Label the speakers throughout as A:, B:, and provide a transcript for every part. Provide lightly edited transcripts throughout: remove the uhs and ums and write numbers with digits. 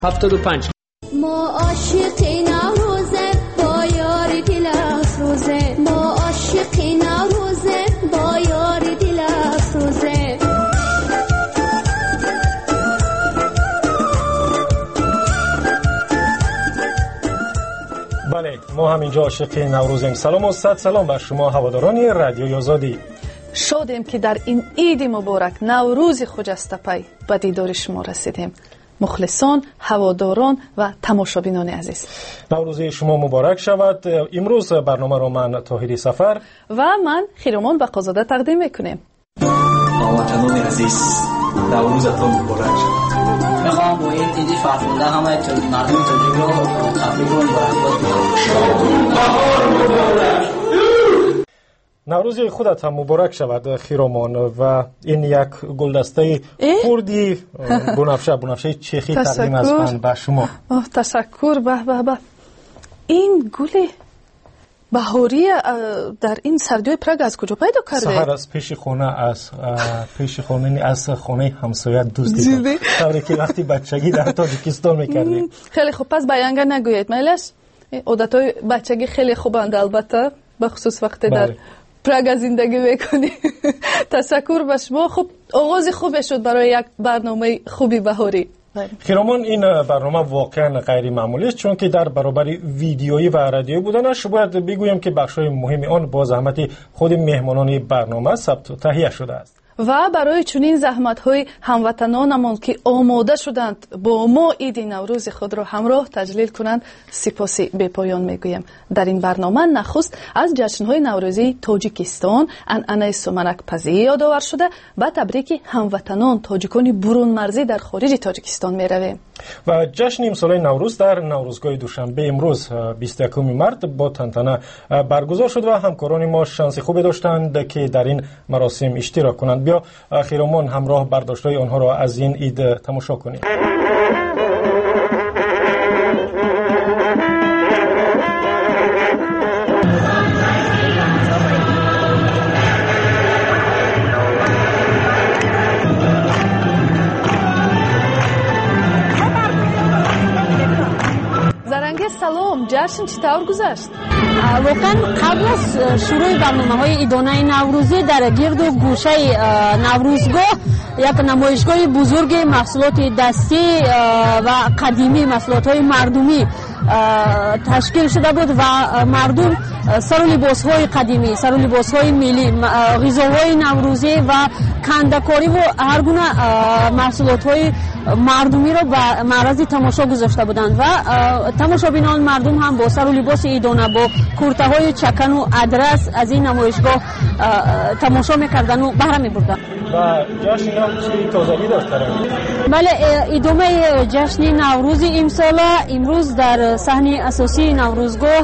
A: 75
B: ما عاشقی نوروزه با یاری دل افروزه ما عاشقی نوروزه با یاری دل افروزه
C: بله ما همینجا عاشق نوروزیم. سلام و صد سلام بر شما هواداران رادیوی آزادی.
D: شادیم که در این عید مبارک نوروز خجسته به دیدار شما رسیدیم. مخلصان، هواداران و تماشابینان عزیز،
C: نوروز شما مبارک شود. امروز برنامه رو من طاهری سفر
D: و من خیرمان بقازاده تقدیم میکنیم.
E: هموطنان عزیز، نوروزتان مبارک شود.
F: میخوام با این عید فرخنده همه مردم تاجیک رو تبریک و مبارکباد بدم.
C: نوروز خودت هم مبارک شود خیرمان. و این یک گلدسته کردی بنفشه چخی تقدیم است به شما.
D: تشکر. به این گل بهاری در این سردیای پراگ از کجا پیدا کرده؟
C: سحر از پیش خانه از خانه همسایه دوست دیدم. طوری که وقتی بچگی در تاجیکستان میکردیم.
D: خیلی خوب، پس بیانگر نگوید میلش. عادتهای بچگی خیلی خوبند البته، به خصوص وقتی در پراگ زندگی میکنی. تشکر به شما. خب آغاز خوبی شد برای یک برنامه خوبی بهاری.
C: خیرمان این برنامه واقعا غیر معمولی است، چون که در برابر ویدیویی و رادیویی بودنش باید بگویم که بخشای مهمی آن با زحمت خود مهمانان برنامه ثبت و تهیه شده است.
D: و برای چنین زحمت‌های هموطنانمان که آماده شدند با ما عید نوروز خود را همراه تجلیل کنند سپاسی بی‌پایان میگویم. در این برنامه نخست از جشن‌های نوروزی تاجیکستان عنعنه سومنک پزی یادآور شده و تبریک هموطنان تاجیکان برون مرزی در خارج تاجیکستان می‌رویم.
C: و جشن امسال نوروز در نوروزگاه دوشنبه امروز 21 مارس با تنتنه برگزار شد و همکاران ما شانس خوبی داشتند که در این مراسم اشتراک کنند. بیا خیرمان همراه برداشت‌های آنها را از این عید تماشا کنیم.
D: سلام، جشن چطور گذشت؟
G: واقعا قبل از شروع برنامه‌های عیدانه نوروزی در گرد و گوشه نوروزگاه یک نمایشگاه بزرگ محصولات دستی و قدیمی، محصولات‌های مردمی تشکیل شده بود و مردم سر و لباس‌های قدیمی، سر و لباس‌های ملی، غذاهای نوروزی و کنده‌کاری و هر گونه محصولات‌های مردمی را به معرض تماشا گذاشته بودند و تماشابینان مردم هم با سر و لباس عیدانه با کرته‌های چکن و ادرس از این نمایشگاه تماشا می‌کردند و بهره می‌بردند.
C: و جشن نوروزی تازگی داشتند.
G: بله، ادامه جشن نوروز امروز در صحنه اساسی نوروزگاه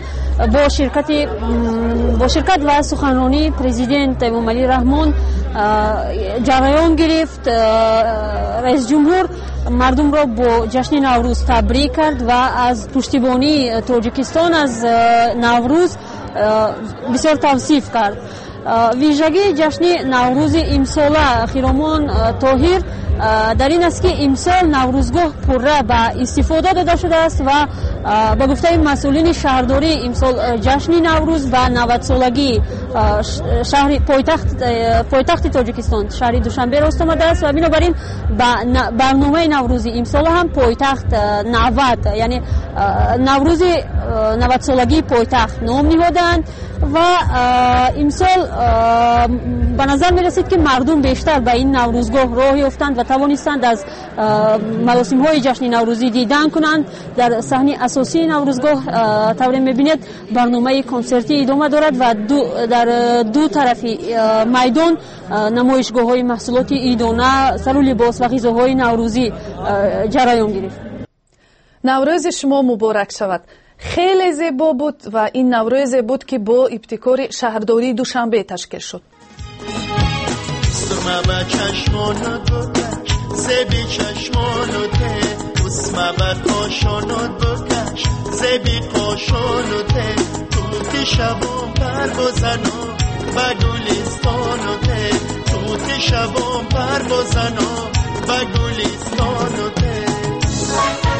G: با شرکت و سخنرانی پرزیدنت امامعلی رحمان جریان گرفت. رئیس جمهور مردم را با جشن نوروز تبریک کرد و از پشتیبانی تاجیکستان از نوروز بسیار توصیف کرد. ویژگی جشن نوروز امسال خیرمان طاهر در این است که امسال نوروزگاه پره به استفاده داده شده است و با گفته مسئولین شهرداری امسال جشن نوروز و 90 سالگی شهر پایتخت تاجیکستان شهر دوشنبه راست آمده است و بنابراین برنامه نوروزی امسال هم پایتخت 90 یعنی نوروز 90 سالگی پایتخت نام نهادند و امسال به نظر می رسید که مردم بیشتر به این نوروزگاه راه یافتند و توانستند از مراسم های جشن نوروزی دیدن کنند. در صحنه اساسی نوروزگاه طوری می بینید برنامه کنسرتی ادامه دارد و در دو طرف میدان نمایشگاه های محصولات عیدانه، سر و لباس و غذاهای نوروزی جریان گرفت.
D: نوروز شما مبارک شود. خیلی زیبا بود و این نوروز بود که با ابتکار شهرداری دوشنبه تشکیل شد.
H: اسمه به چشمانت بکش زبی چشمانته اسمه به کاشانت بکش زبی کاشانته توتی شبان پر بزنا به گلستانته توتی شبان پر بزنا به گلستانته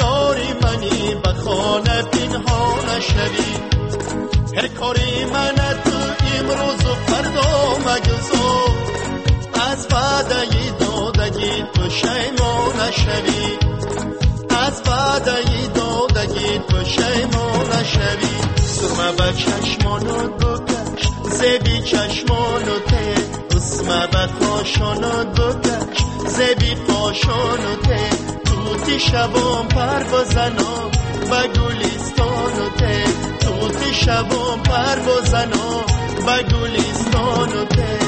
H: یاری منی به خانه پنهان نشوی کاری من تو امروز و فردا مگذار از وعده دادگی تو شیمان نشوی از وعده دادگی تو شیمان نشوی سرمه به چشمانت بکش زبی چشمانته اسمه به کاشانت بکش زبی کاشانته توتی شبام پر بزنم و گلستانته توتی شبام پر بزنم و گلستانته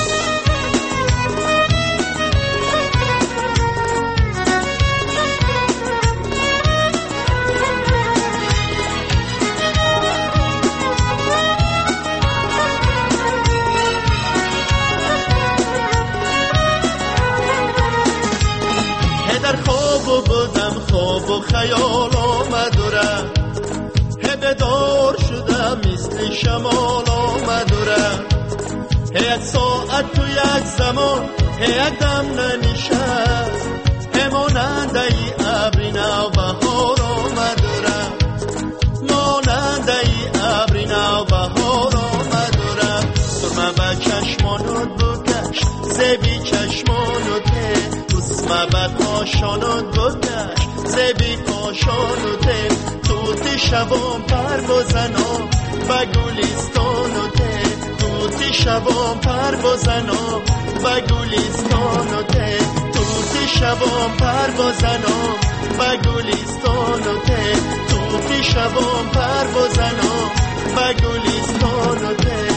H: در خواب بودم خواب و خیال آمدوره بدار شدم مثل شمال آمدوره یک ساعت تو یک زمان یک دم ننشست ماننده ای ابری نو بهار آمدوره ماننده ای ابری نو بهار آمدوره سرمه به چشمانت بکش زبی چشمانته اسمه به کاشانت بکش زبی کاشانته توتی شبام پر بزنم و گلستانته توتی شبام پر بزنم و گلستانته توتی شبام پر بزنم و گلستانته توتی شبام پر بزنم و گلستانته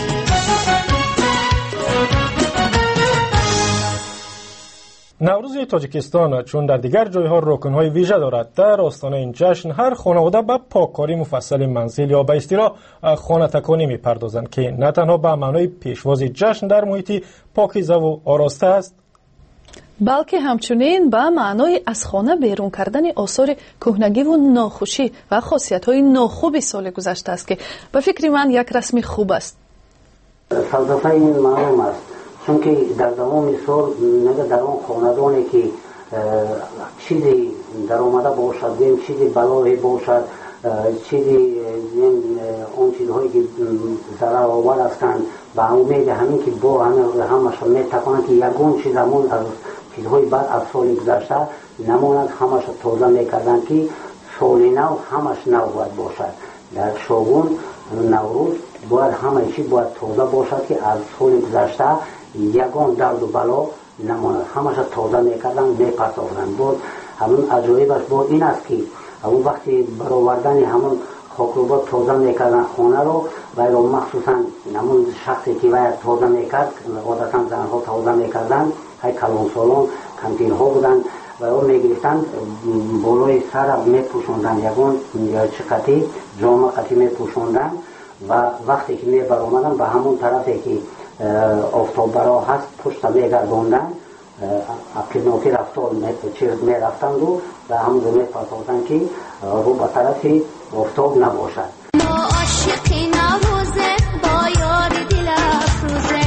C: نوروز تاجیکستان چون در دیگر جایها رکن‌های ویژه دارد، در آستانه این جشن هر خانواده به پاککاری مفصل منزل یا به اصطلاح خانه تکانی می‌پردازند که نه تنها به معنای پیشواز جشن در محیطی پاکیزه و آراسته است،
D: بلکه همچنین به معنای از خانه بیرون کردن آثار کهنگی و ناخوشی و خاصیت‌های ناخوب سال گذشته است که به فکر من یک رسم خوب است.
A: فلسفه این معلوم است، چون که در دوام سال نگه در آن خاندانی که چیزی در آمده باشد، چیزی بلایی باشد، چیزی اون چیزهایی که ضرر آور هستند، به امید همین که با همش میتوانند که یگون چیز همون از چیزهای بعد از سال گذشته نماند، همش تازه میکردند که سال نو همش نو باید باشد. در شاگون نوروز باید همه چیز باید تازه باشد که از سال گذشته یگان درد و بلا نماند، همش تازه میکردن میپسافتند. بود همون عجایبش بود این است که اون وقتی برآوردن همون خاکروبات تازه میکردن خانه رو و رو مخصوصا همون شخصی که باید تازه میکرد، عادتا زنها تازه میکردن، های کلان سالان کانتین ها بودن و رو میگرفتن بالای سر میپوشوندن، یگان یا چقتی جامعه قطعی میپوشوندن و وقتی که می برآمدن به همون طرفی که آفتاب برا هست پشت میگردوندن، قدماتی رفتار میرفتن رو و همون رو میپسافتن که رو به طرف آفتاب نباشد.
B: ما عاشقی نوروزه با یار دل افروزه.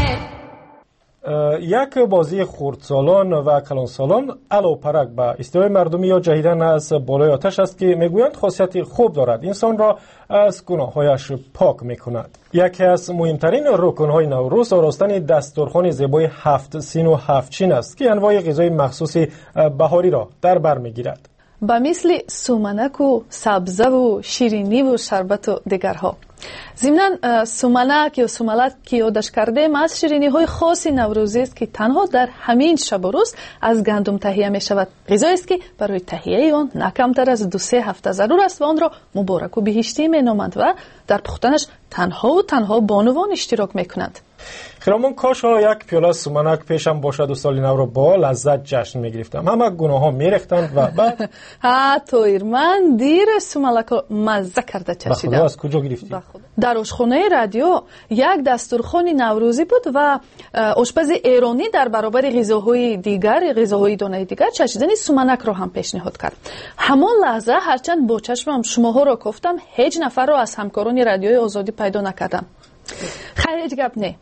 C: یک بازی خردسالان و کلانسالان علاوه پرک به اصطلاح مردمی یا جهیدن از بالای آتش است که میگویند خاصیت خوب دارد، انسان را از گناهایش پاک میکند. یکی از مهمترین رکنهای نوروز آراستن دسترخوان زیبای 7 سین و 7 چین است که انواع غذای مخصوص بهاری را در بر میگیرد،
D: به مثل سومنک و سبزه و شیرینی و شربت و دیگرها. ضمناً سومنک یا سوملک که یادش کردیم از شیرینی های خاص نوروزی است که تنها در همین شب و روز از گندم تهیه می شود. غذایی است که برای تهیه آن نه کمتر از 2-3 هفته ضرور است و آن را مبارک و بهشتی می نامند و در پختنش تنها بانوان اشتراک می کنند.
C: خیرامان کاش یک پیاله سومنک پیشم باشد و سال نو را با لذت جشن میگرفتم. همه گناه ها میریختند و بعد
D: تویر من دیر سومنک مزه کرده چشیدم.
C: بخدا از کجا گرفتی؟
D: در آشخانه رادیو یک دسترخوان نوروزی بود و آشپز ایرانی در برابر غذاهای دانه دیگر چشیدن سومنک را هم پیشنهاد کرد. همان لحظه هرچند با چشمم شماها را گفتم، هیچ نفر را از همکاران رادیوی آزادی پیدا نکردم. خیر هیچ گپ نه.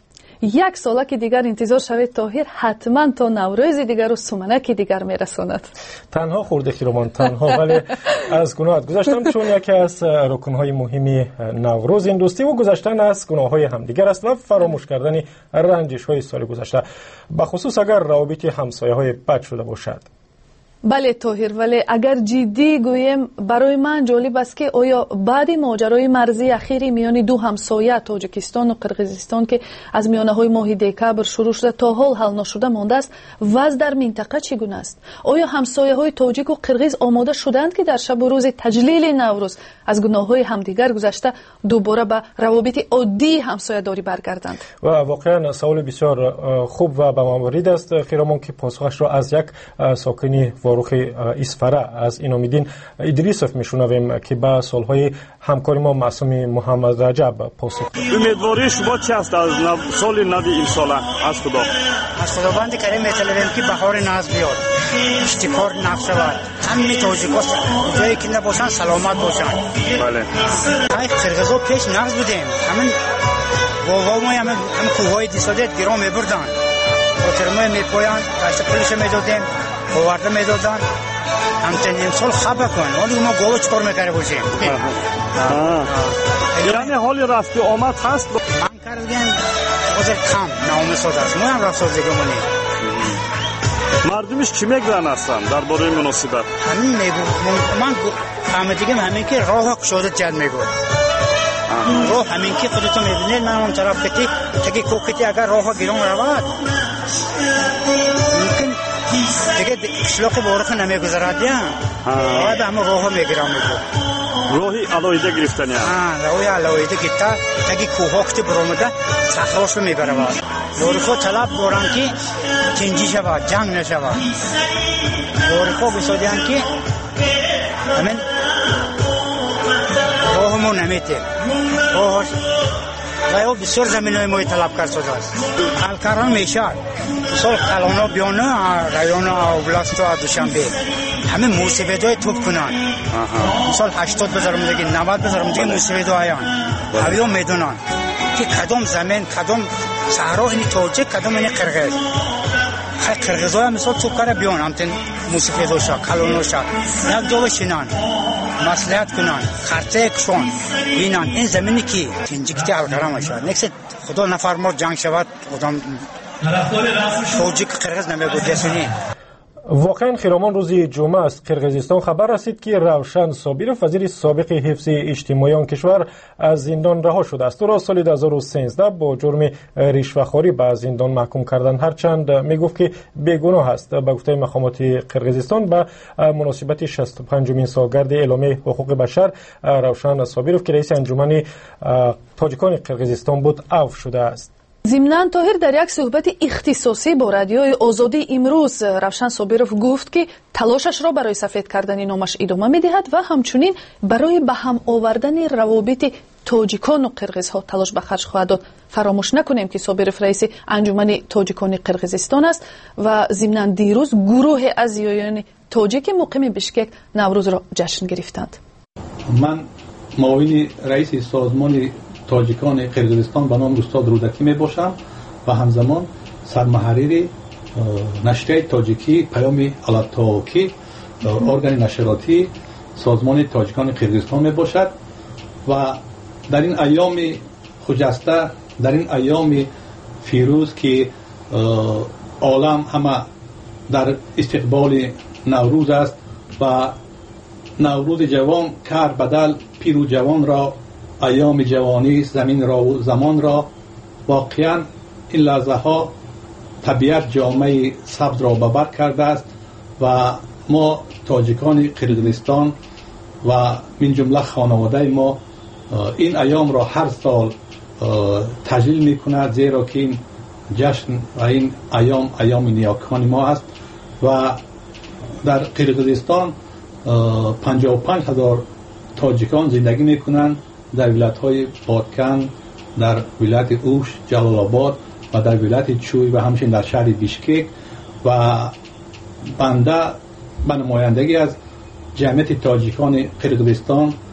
D: یک ساله که دیگر انتظار شوید طاهر حتما تا نوروز دیگر و سمنک دیگر میرساند.
C: تنها خورده خیرمان تنها، ولی از گناهات گذشتن چون یکی از رکنهای مهمی نوروز این دوستی و گذشتن از گناههای همدیگر است و فراموش کردن رنجش های سال گذشته، بخصوص اگر روابط همسایه های بد شده باشد.
D: بله طاهر، ولی اگر جدی گویم برای من جالب است که آیا بعد ماجرای مرزی اخیری میان دو همسایه تاجیکستان و قرقیزستان که از میانه های ماه دکبر شروع شده تا حال حل نشده مانده است، وضع در منطقه چگونه است؟ آیا همسایه های تاجیک و قرقیز آماده شدند که در شب و روز تجلیل نوروز از گناه های همدیگر گذشته دوباره به روابط عادی همسایه داری برگردند؟
C: و واقعا سوال بسیار خوب و به موارد است خیرمان که پاسخش را از یک ساکنی فاروق اسفره از اینامیدین ادریسوف میشنویم که با سالهای همکاری ما معصوم محمد رجب پاسخ.
I: امیدواری شما چی است از سال نو این ساله از خدا؟
J: از خداوند کریم میطلبیم که بهار ناز بیاد، اشتکار نقش شود، همه تاجیک‌ها جایی که نباشن سلامت باشن.
I: بله.
J: های قرقیزا پیش نقش بودیم، همین بابا ما همین کوههای دیسادت گرام میبردن، خاطرمای میپایان، کارش پولش میدادیم، آورده میدادن. همچنین امسال خبر کن، ولی ما گاو چکار میکرده باشیم.
I: یعنی حالی رفت آمد هست؟
J: من کردیم بازر کم نامساد است، ما هم رفت سازگمونی.
I: مردمش چی میگرن هستن در باره مناسبت؟
J: همین میگو، من فهمیدیم همین که راه کشادت جد میگو. راه همین که خودتون میبینید، من اون طرف کتی تکی کوکتی اگر راه گیرون رود ممکن دیگه اشلاق بارخ نمیگذارد یا باید همه راه میگیرم میگو.
I: راهی علایده گرفتن یا؟
J: راهی علایده گرفته تکی کوها کتی برامده سخراش رو میبره باید. بارخو طلب بارن که تنجی شود، جنگ نشود. بارخو بسادیان که همین راهمون نمیتیم. راهش و بسیار زمین های مای طلب کرد شده است. حلکران میشد. سال کلانا بیانه رایان اوبلاست و دوشنبه همه موسیقی های توپ کنن. مثال 80 بذارم دیگه 90 بذارم دیگه موسیقی هایان. اویا میدونن که کدام زمین کدام صحرا این تاجیک کدام این قرقیز. قرقیز های مثال توپ کرده بیان همتن موسیقی دوشا کلانا شد. یک جا بشینن. مصلحت کنن، خرطه کشون بینن این زمینی که تنجیکتی حلقرم شد نکست خدا نفرمار جنگ شود خدا توجیک قرقیز نمیگو دستونی.
C: واقعا خیرامان روزی جمعه است قرقیزستان خبر رسید که روشن صابرов وزیر سابق حفظ اجتماعی آن کشور از زندان رها شده است. او را سال 2013 با جرم رشوه‌خواری به زندان محکوم کردند، هرچند میگفت که بیگناه است. به گفته مقامات قرقیزستان به مناسبت 65مین سالگرد اعلامیه حقوق بشر روشن صابرov که رئیس انجمن تاجیکان قرقیزستان بود عفو شده است.
D: ضمناً طاهر در یک صحبت اختصاصی با رادیوی آزادی امروز روشن صابرov گفت که تلاشش را برای سفید کردن نامش ادامه می‌دهد و همچنین برای به هم آوردن روابط تاجیکان و قرقیزها تلاش به خرج خواهد داد. فراموش نکنیم که صابرov رئیس انجمن تاجیکان قرقیزستان است و ضمناً دیروز گروه از زیایان تاجیک مقیم بشکک نوروز را جشن گرفتند.
K: من معاون رئیس سازمان تاجیکان قرقیزستان به نام استاد رودکی می باشم و همزمان سرمحرر نشریه تاجیکی پیام الاتاکی ارگان نشراتی سازمان تاجیکان قرقیزستان می باشد و در این ایام خجسته، در این ایام فیروز که عالم همه در استقبال نوروز است و نوروز جوان کار بدل پیرو جوان را ایام جوانی زمین را و زمان را واقعا این لحظه ها طبیعت جامعه سبز را ببر کرده است و ما تاجیکان قرقیزستان و من جمله خانواده ما این ایام را هر سال تجلیل می کند، زیرا که این جشن و این ایام نیاکان ما است و در قرقیزستان 55,000 تاجیکان زندگی می کنند در ولایت های بادکن، در ولایت اوش، جلال آباد و در ولایت چوی و همچنین در شهر بیشکک و بنده به نمایندگی از جمعیت تاجیکان قرقیزستان